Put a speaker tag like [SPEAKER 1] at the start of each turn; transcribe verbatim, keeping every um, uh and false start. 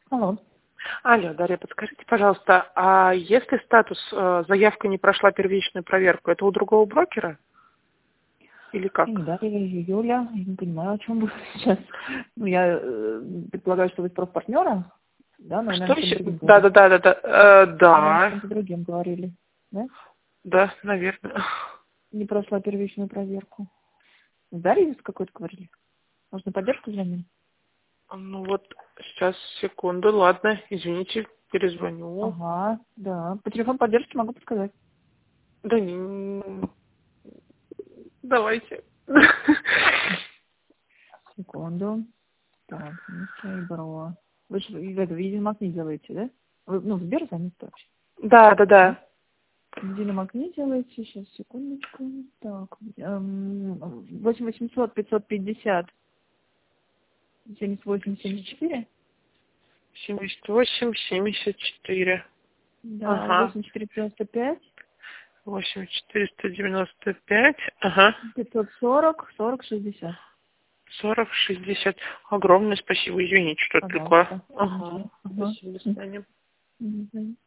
[SPEAKER 1] Алло.
[SPEAKER 2] Алло, Дарья, подскажите, пожалуйста, а если статус э, заявка не прошла первичную проверку, это у другого брокера или как?
[SPEAKER 1] Да, я Юля. Я не понимаю, о чем вы сейчас. Ну, я э, предполагаю, что вы про партнера, да, но,
[SPEAKER 2] Что
[SPEAKER 1] наверное, с кем-то
[SPEAKER 2] еще?
[SPEAKER 1] другим
[SPEAKER 2] Да,
[SPEAKER 1] говорили.
[SPEAKER 2] да, да, да, да. Э,
[SPEAKER 1] Наверное, с
[SPEAKER 2] да,
[SPEAKER 1] кем-то другим говорили, да?
[SPEAKER 2] да, наверное.
[SPEAKER 1] Не прошла первичную проверку. С Дарьей с какой-то говорили? Может, на поддержку звонили?
[SPEAKER 2] Ну вот, сейчас, секунду, ладно, извините, перезвоню.
[SPEAKER 1] Ага, да. По телефону поддержки могу подсказать.
[SPEAKER 2] Да не, давайте.
[SPEAKER 1] Секунду. Так, Миша и Бро. Вы же, видимо, не делаете, да? Вы, ну, в Сбер звоните вообще.
[SPEAKER 2] Да, да,
[SPEAKER 1] Да?
[SPEAKER 2] да.
[SPEAKER 1] Динамаг не делаете, сейчас, секундочку. Так, эм, восемь восемьсот пятьсот пятьдесят семьдесят восемь семьдесят четыре.
[SPEAKER 2] семьдесят восемь, семьдесят четыре.
[SPEAKER 1] Да,
[SPEAKER 2] Ага.
[SPEAKER 1] восемь четыреста девяносто пять
[SPEAKER 2] восемь четыреста девяносто пять. Ага.
[SPEAKER 1] пятьсот сорок сорок шестьдесят.
[SPEAKER 2] сорок шестьдесят. Огромное спасибо. Извините, что отвлекла.
[SPEAKER 1] Пожалуйста,
[SPEAKER 2] Ага.
[SPEAKER 1] конечно. Ага.
[SPEAKER 2] Спасибо, до свидания.
[SPEAKER 1] Мгм.